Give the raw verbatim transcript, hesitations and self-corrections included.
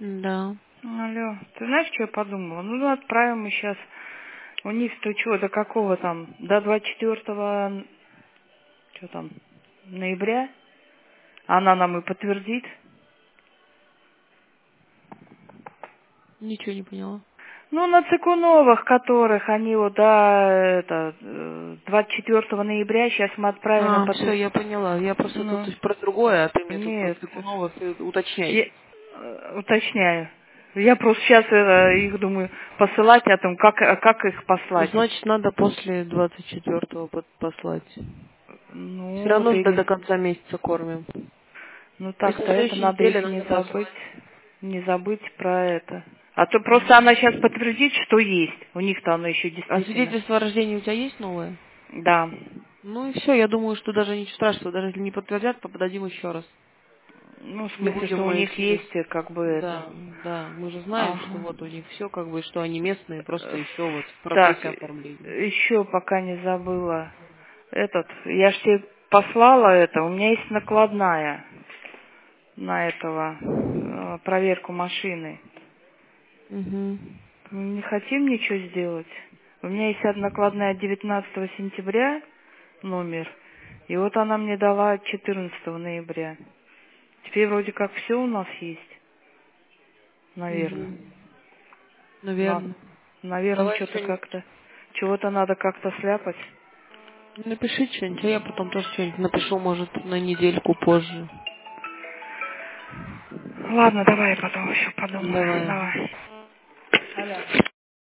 Да. Алло, ты знаешь, что я подумала? Ну, отправим мы сейчас. У них-то что, до какого там? До двадцать четвёртого, что там, ноября? Она нам и подтвердит. Ничего не поняла. Ну, на Цикуновых, которых они вот до это, э, двадцать четвёртого ноября, сейчас мы отправим на А, все, подтверждение. я поняла. Я просто тут Ну, про другое, а ты мне тут про нет, Цикуновых и уточняй. я э, уточняю. Я просто сейчас их думаю посылать о том, как, а как их Ну, послать. значит, надо после двадцать четвёртого под- послать. Все Ну, равно до, или, до конца месяца кормим. ну Если на так-то это, следующей надо неделе их не надо забыть, послать. не забыть про это. А то просто она сейчас подтвердит, что есть. У них-то оно еще А действительно. свидетельство о рождении у тебя есть новое? Да. Ну и все, я думаю, что даже ничего страшного. Даже если не подтвердят, подадим еще раз. Ну, в Не смысле, будем что у мы них сильно... есть, э, как бы это. Да, да, мы же знаем, что Ага. вот у них все как бы, что они местные, просто Э, еще вот в Так, процессе оформления. еще пока не забыла. Этот, я ж тебе послала это, у меня есть накладная на этого, э, проверку машины. Угу. Мы не хотим ничего сделать. У меня есть одна накладная от девятнадцатого сентября номер, и вот она мне дала четырнадцатого ноября. Теперь вроде как все у нас есть, наверное. Угу. На, Наверное. наверное, Давай что-то что-нибудь. как-то, чего-то надо как-то сляпать. Напиши что-нибудь, а я потом тоже что-нибудь напишу, может, на недельку позже. Ладно, давай я потом еще подумаю. Давай. Давай. Алло.